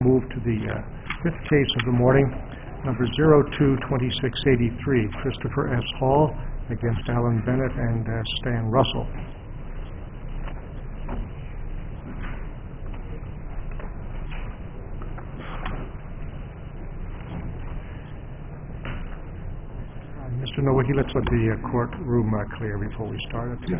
Move to the fifth case of the morning, number 022683, Christopher S. Hall against Alan Bennett and Stan Russell. Mr. Nowicki, let's let the courtroom clear before we start. Yeah.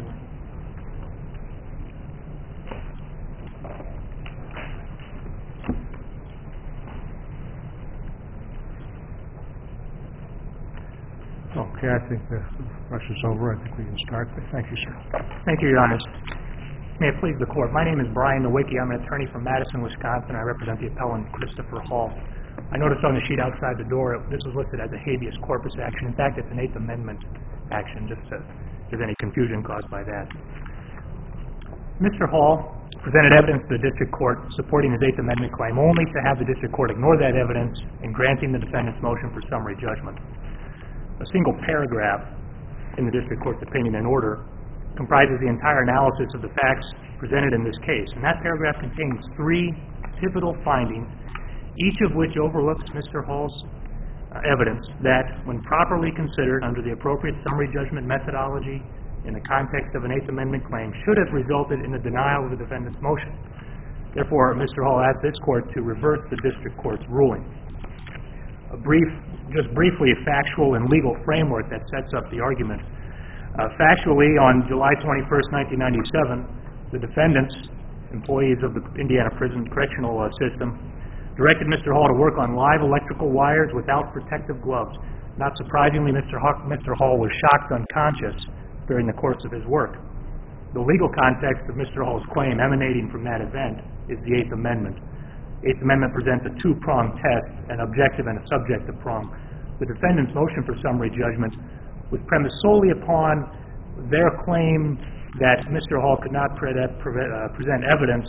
Okay, I think the rush is over. I think we can start. Thank you, sir. Thank you, Your Honor. May it please the Court. My name is Brian Nowicki. I'm an attorney from Madison, Wisconsin. I represent the appellant Christopher Hall. I noticed on the sheet outside the door, this was listed as a habeas corpus action. In fact, it's an Eighth Amendment action, just if there's any confusion caused by that. Mr. Hall presented evidence to the district court supporting his Eighth Amendment claim only to have the district court ignore that evidence in granting the defendant's motion for summary judgment. A single paragraph in the district court's opinion and order comprises the entire analysis of the facts presented in this case. And that paragraph contains three pivotal findings, each of which overlooks Mr. Hall's evidence that, when properly considered under the appropriate summary judgment methodology in the context of an Eighth Amendment claim, should have resulted in the denial of the defendant's motion. Therefore, Mr. Hall asked this court to reverse the district court's ruling. Just briefly, a factual and legal framework that sets up the argument. Factually, on July 21st, 1997, the defendants, employees of the Indiana Prison Correctional System, directed Mr. Hall to work on live electrical wires without protective gloves. Not surprisingly, Mr. Hall was shocked unconscious during the course of his work. The legal context of Mr. Hall's claim emanating from that event is the Eighth Amendment. The Eighth Amendment presents a two-pronged test, an objective and a subjective prong. The defendant's motion for summary judgment was premised solely upon their claim that Mr. Hall could not present evidence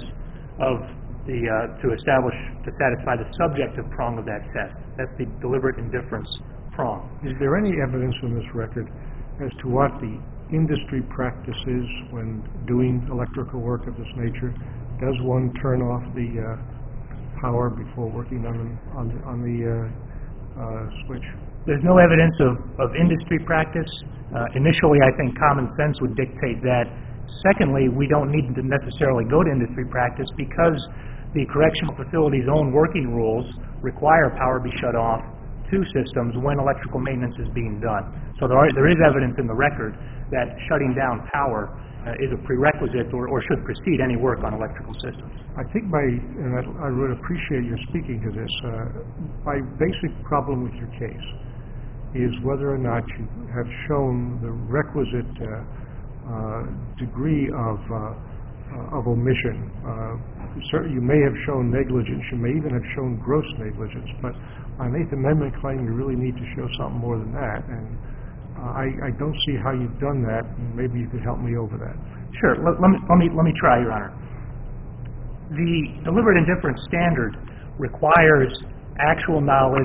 to satisfy the subjective prong of that test. That's the deliberate indifference prong. Is there any evidence in this record as to what the industry practice is when doing electrical work of this nature? Does one turn off the power before working on the switch? There's no evidence of industry practice. Initially, I think common sense would dictate that. Secondly, we don't need to necessarily go to industry practice because the correctional facility's own working rules require power be shut off to systems when electrical maintenance is being done. So there is evidence in the record that shutting down power is a prerequisite or should precede any work on electrical systems. I think and I would appreciate your speaking to this, my basic problem with your case is whether or not you have shown the requisite degree of omission. Certainly you may have shown negligence, you may even have shown gross negligence, but on an Eighth Amendment claim you really need to show something more than that, and I don't see how you've done that, and maybe you could help me over that. Sure, let me try, Your Honor. The deliberate indifference standard requires actual knowledge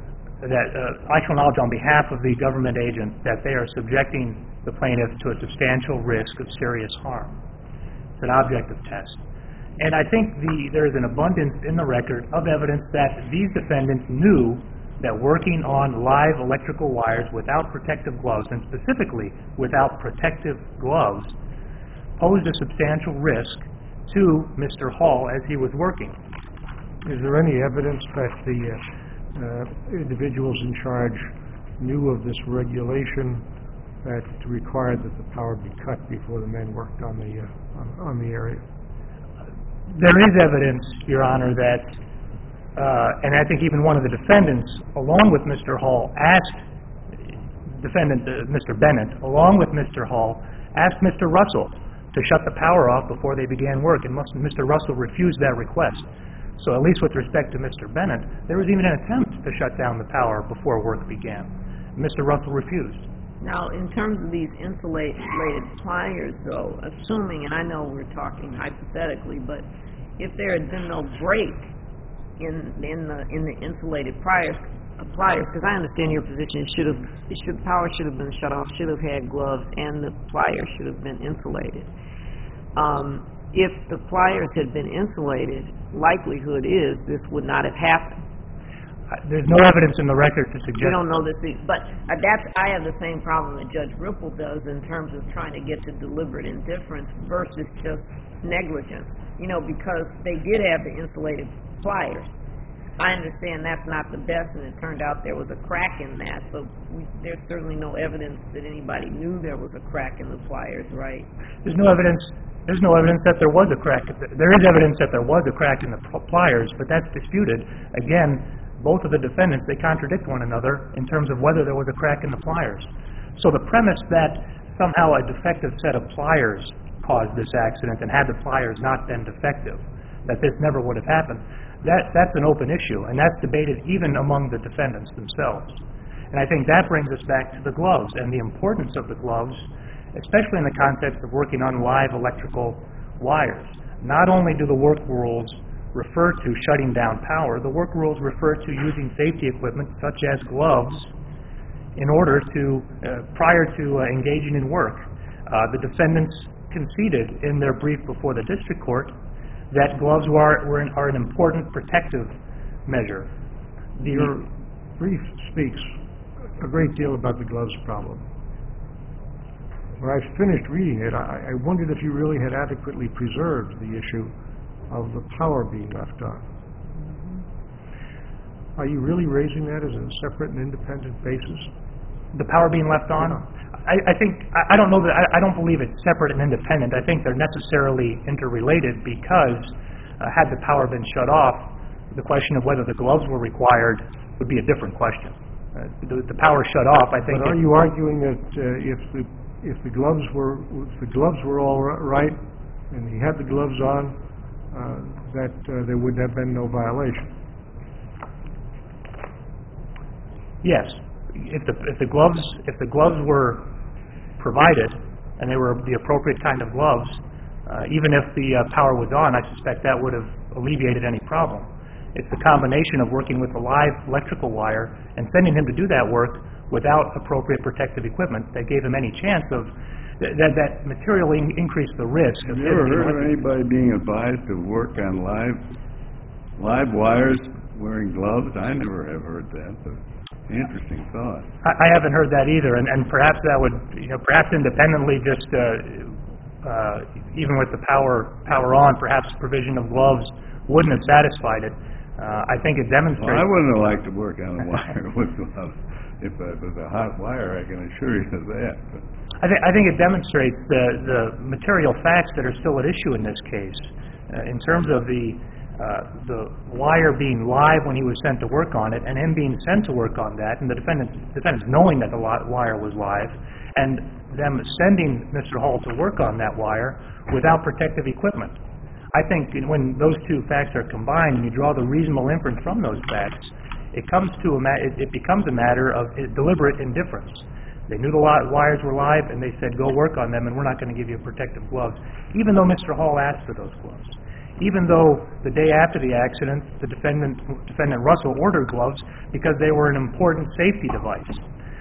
on behalf of the government agent that they are subjecting the plaintiff to a substantial risk of serious harm. It's an objective test. And I think there is an abundance in the record of evidence that these defendants knew that working on live electrical wires without protective gloves, and specifically without protective gloves, posed a substantial risk to Mr. Hall as he was working. Is there any evidence that the individuals in charge knew of this regulation that required that the power be cut before the men worked on the area? There is evidence, Your Honor, that, and I think even one of the defendants, along with Mr. Hall, Mr. Bennett, along with Mr. Hall, asked Mr. Russell to shut the power off before they began work, and Mr. Russell refused that request. So at least with respect to Mr. Bennett, there was even an attempt to shut down the power before work began. Mr. Russell refused. Now, in terms of these insulated pliers, though, assuming, and I know we're talking hypothetically, but if there had been no break in the insulated pliers, because I understand your position, power should have been shut off, should have had gloves, and the pliers should have been insulated. if the pliers had been insulated, likelihood is this would not have happened. There's no evidence in the record to suggest... We don't know this, but I have the same problem that Judge Ripple does in terms of trying to get to deliberate indifference versus just negligence. You know, because they did have the insulated pliers. I understand that's not the best, and it turned out there was a crack in that, but there's certainly no evidence that anybody knew there was a crack in the pliers, right? There's no evidence that there was a crack. There is evidence that there was a crack in the pliers, but that's disputed. Again, both of the defendants, they contradict one another in terms of whether there was a crack in the pliers. So the premise that somehow a defective set of pliers caused this accident and had the pliers not been defective, that this never would have happened, that's an open issue, and that's debated even among the defendants themselves. And I think that brings us back to the gloves and the importance of the gloves, especially in the context of working on live electrical wires. Not only do the work rules refer to shutting down power, the work rules refer to using safety equipment such as gloves in order to, prior to engaging in work. The defendants conceded in their brief before the district court that gloves are an important protective measure. Your brief speaks a great deal about the gloves problem. When I finished reading it, I wondered if you really had adequately preserved the issue of the power being left on. Are you really raising that as a separate and independent basis? The power being left on? Yeah. I don't know that, I don't believe it's separate and independent. I think they're necessarily interrelated because had the power been shut off, the question of whether the gloves were required would be a different question. The power shut off, I think... But are you arguing that if the gloves were all right and he had the gloves on, that there would have been no violation? Yes. If the gloves were provided and they were the appropriate kind of gloves, even if the power was on, I suspect that would have alleviated any problem. It's the combination of working with a live electrical wire and sending him to do that work without appropriate protective equipment that gave him any chance of that materially increased the risk. Have you ever heard of anybody being advised to work on live wires wearing gloves? I never have heard that, but interesting thought. I haven't heard that either, and perhaps that would, perhaps independently, just even with the power on, perhaps provision of gloves wouldn't have satisfied it. I think it demonstrates... Well, I wouldn't have liked to work on a wire with gloves. If it was a hot wire, I can assure you of that. But I think it demonstrates the material facts that are still at issue in this case. In terms of the wire being live when he was sent to work on it, and him being sent to work on that, and the defendants knowing that the wire was live, and them sending Mr. Hall to work on that wire without protective equipment. I think when those two facts are combined and you draw the reasonable inference from those facts, it becomes a matter of deliberate indifference. They knew the wires were live and they said, go work on them and we're not going to give you protective gloves, even though Mr. Hall asked for those gloves. Even though the day after the accident, the defendant Russell ordered gloves because they were an important safety device.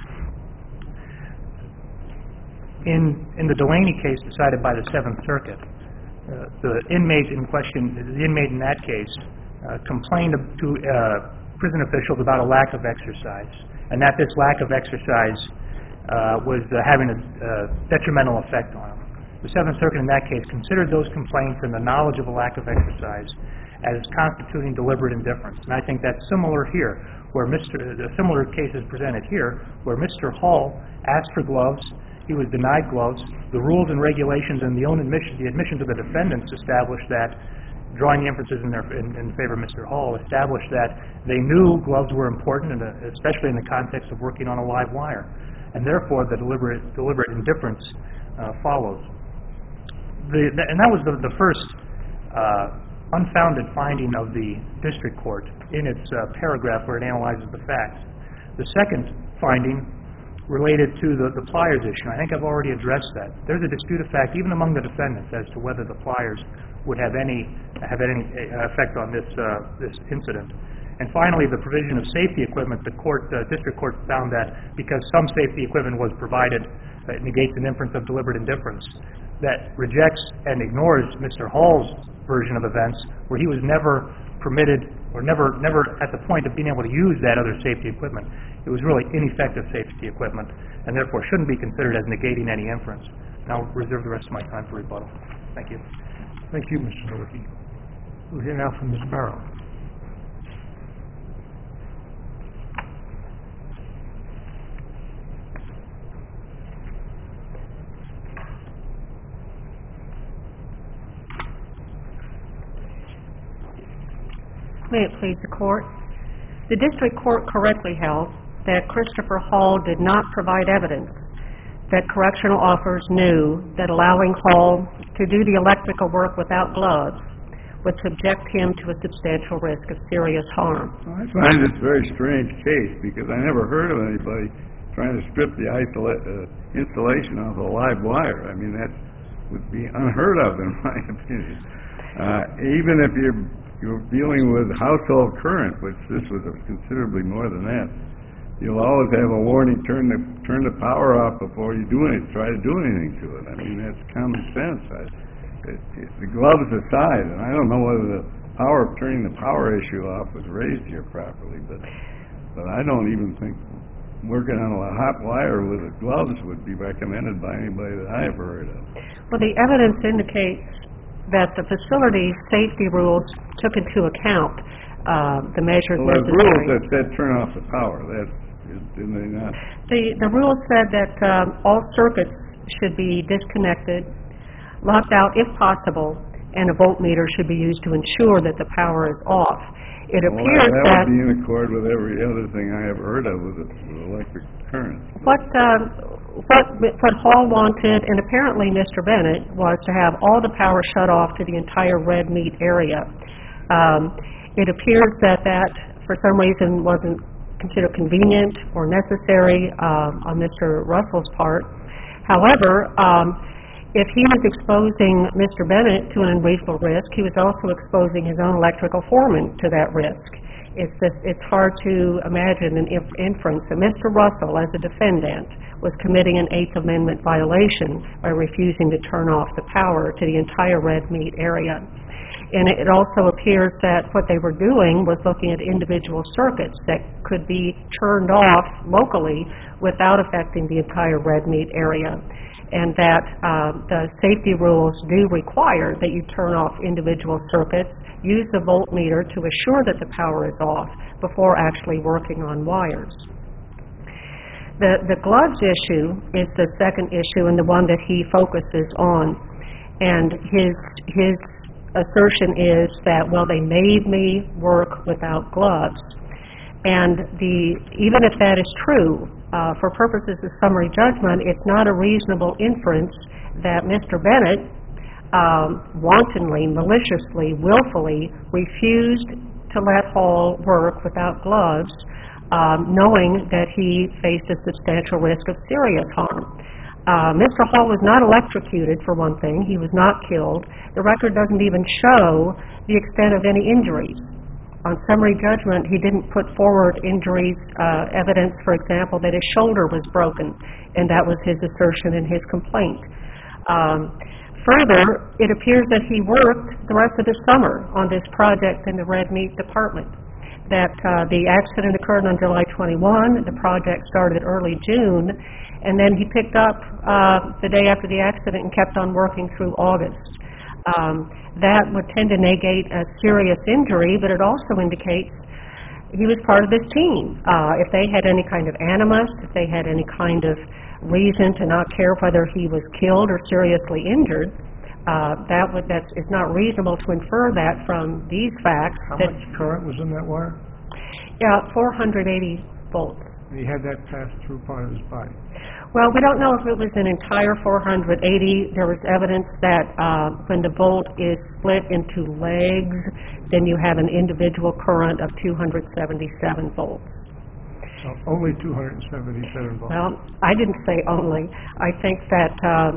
In the Delaney case decided by the Seventh Circuit, the inmate in that case complained to prison officials about a lack of exercise, and that this lack of exercise was having a detrimental effect on him. The Seventh Circuit in that case considered those complaints and the knowledge of a lack of exercise as constituting deliberate indifference. And I think that's similar here, where the similar case is presented here, where Mr. Hall asked for gloves, he was denied gloves. The rules and regulations and the admission to the defendants established that, drawing the inferences in favor of Mr. Hall, established that they knew gloves were important, especially in the context of working on a live wire. And therefore, the deliberate indifference follows. And that was the first unfounded finding of the district court in its paragraph where it analyzes the facts. The second finding related to the pliers issue. I think I've already addressed that. There's a dispute of fact even among the defendants as to whether the pliers would have any effect on this incident. And finally, the provision of safety equipment. The district court found that because some safety equipment was provided, it negates an inference of deliberate indifference. that rejects and ignores Mr. Hall's version of events, where he was never permitted or never at the point of being able to use that other safety equipment. It was really ineffective safety equipment, and therefore shouldn't be considered as negating any inference. And I'll reserve the rest of my time for rebuttal. Thank you. Thank you, Mr. Nowicki. We'll hear now from Ms. Barrow. May it please the Court. The District Court correctly held that Christopher Hall did not provide evidence that correctional officers knew that allowing Hall to do the electrical work without gloves would subject him to a substantial risk of serious harm. Well, I find this a very strange case because I never heard of anybody trying to strip the insulation off a live wire. I mean, that would be unheard of in my opinion. Even if you're dealing with household current, which this was considerably more than that, you'll always have a warning, turn the power off before you try to do anything to it. I mean, that's common sense. The gloves aside, and I don't know whether turning the power issue off was raised here properly, but I don't even think working on a hot wire with the gloves would be recommended by anybody that I ever heard of. Well, the evidence indicates that the facility safety rules took into account the measures necessary. The rules that said turn off the power, didn't they not? The rules said that all circuits should be disconnected, locked out if possible, and a voltmeter should be used to ensure that the power is off. It appears that would be in accord with every other thing I ever heard of with electric current. What Hall wanted, and apparently Mr. Bennett, was to have all the power shut off to the entire red meat area. It appears that for some reason wasn't considered convenient or necessary on Mr. Russell's part. However, if he was exposing Mr. Bennett to an unreasonable risk, he was also exposing his own electrical foreman to that risk. It's hard to imagine an inference that Mr. Russell, as a defendant, was committing an Eighth Amendment violation by refusing to turn off the power to the entire red meat area. And it also appears that what they were doing was looking at individual circuits that could be turned off locally without affecting the entire red meat area. And that the safety rules do require that you turn off individual circuits, use the voltmeter to assure that the power is off before actually working on wires. The gloves issue is the second issue and the one that he focuses on. And his assertion is that, well, they made me work without gloves. And even if that is true, for purposes of summary judgment, it's not a reasonable inference that Mr. Bennett wantonly, maliciously, willfully refused to let Hall work without gloves, knowing that he faced a substantial risk of serious harm. Mr. Hall was not electrocuted, for one thing. He was not killed. The record doesn't even show the extent of any injuries. On summary judgment, he didn't put forward injuries, evidence, for example, that his shoulder was broken, and that was his assertion in his complaint. Further, it appears that he worked the rest of the summer on this project in the red meat department, that the accident occurred on July 21, the project started early June, and then he picked up the day after the accident and kept on working through August. That would tend to negate a serious injury, but it also indicates he was part of this team. If they had any kind of animus, if they had any kind of reason to not care whether he was killed or seriously injured, it's not reasonable to infer that from these facts. How much current was in that wire? Yeah, 480 volts. He had that pass through part of his body. Well, we don't know if it was an entire 480. There was evidence that when the volt is split into legs, then you have an individual current of 277 volts. Only 277 volts. Well, I didn't say only. I think that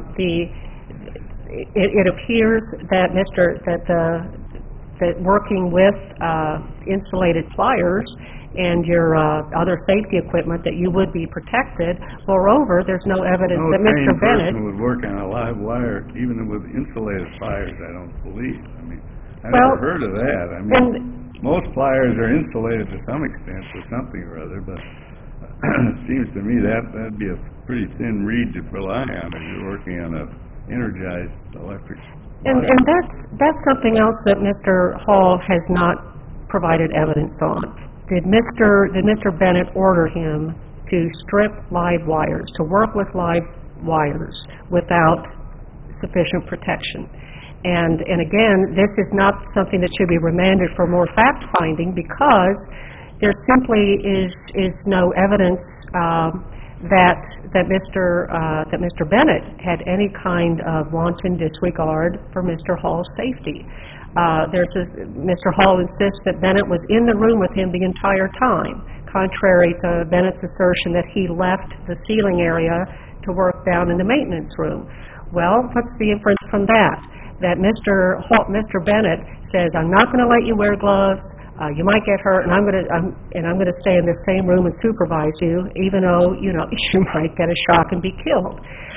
it appears that that working with insulated pliers and your other safety equipment that you would be protected. Moreover, there's no evidence No that Mr. trained Bennett... person would work on a live wire, even with insulated pliers, I don't believe. I mean, I've Well, never heard of that. I mean, most pliers are insulated to some extent for something or other, but it seems to me that'd be a pretty thin reed to rely on if you're working on a energized electric wire. And that's something else that Mr. Hall has not provided evidence on. Did Mr. Bennett order him to strip live wires, to work with live wires without sufficient protection? And again, this is not something that should be remanded for more fact-finding, because there simply is no evidence that Mr. Bennett had any kind of wanton disregard for Mr. Hall's safety. Mr. Hall insists that Bennett was in the room with him the entire time, contrary to Bennett's assertion that he left the ceiling area to work down in the maintenance room. Well, what's the inference from that? That Mr. Bennett says, I'm not going to let you wear gloves, you might get hurt, and I'm going to stay in the same room and supervise you, even though you might get a shock and be killed.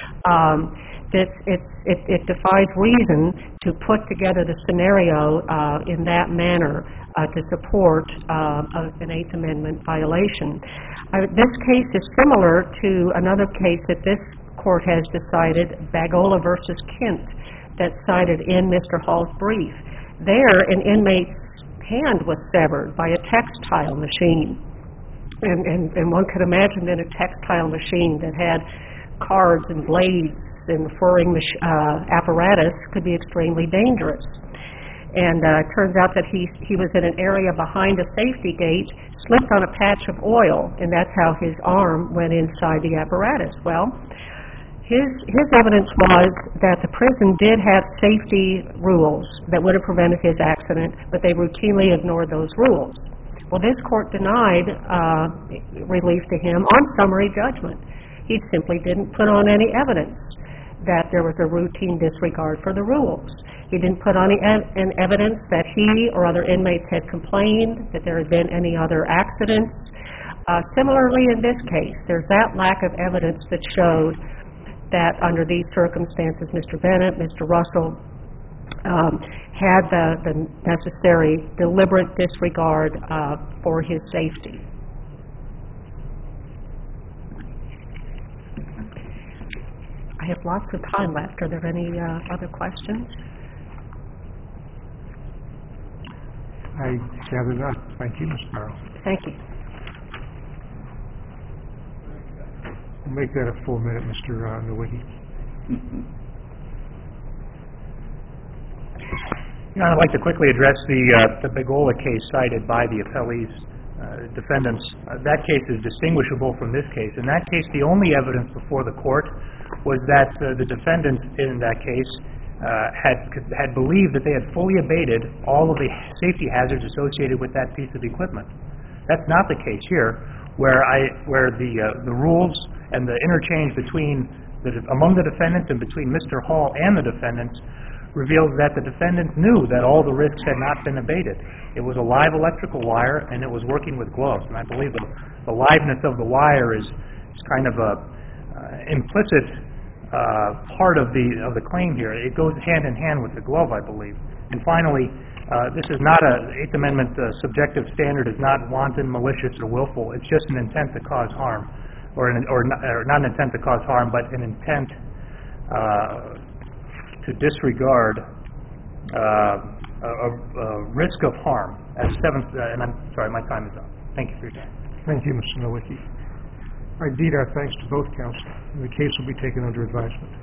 It defies reason to put together the scenario in that manner to support an Eighth Amendment violation. This case is similar to another case that this court has decided, Bagola versus Kent, that's cited in Mr. Hall's brief. There, an inmate's hand was severed by a textile machine. And one could imagine that a textile machine that had cards and blades and furring apparatus could be extremely dangerous. And it turns out that he was in an area behind a safety gate, slipped on a patch of oil, and that's how his arm went inside the apparatus. Well, his evidence was that the prison did have safety rules that would have prevented his accident, but they routinely ignored those rules. Well, this court denied relief to him on summary judgment. He simply didn't put on any evidence that there was a routine disregard for the rules. He didn't put on any evidence that he or other inmates had complained, that there had been any other accidents. Similarly, in this case, there's that lack of evidence that showed that under these circumstances, Mr. Bennett, Mr. Russell, had the necessary deliberate disregard for his safety. I have lots of time left. Are there any other questions? I gather not. Thank you, Ms. Barrow. Thank you. We'll make that a full minute, Mr. Nowicki. I'd like to quickly address the Bagola case cited by the appellee's defendants. That case is distinguishable from this case. In that case, the only evidence before the court was that the defendant in that case had believed that they had fully abated all of the safety hazards associated with that piece of equipment. That's not the case here, where the rules and the interchange among the defendants and between Mr. Hall and the defendants reveals that the defendant knew that all the risks had not been abated. It was a live electrical wire, and it was working with gloves. And I believe the liveness of the wire is kind of a implicit part of the claim here. It goes hand in hand with the glove, I believe. And finally, this is not a Eighth Amendment subjective standard. It's not wanton, malicious, or willful. It's just an intent to cause harm, or not an intent to cause harm, but an intent to disregard a risk of harm. And I'm sorry, my time is up. Thank you for your time. Thank you, Mr. Nowicki. Indeed, our thanks to both counsel. The case will be taken under advisement.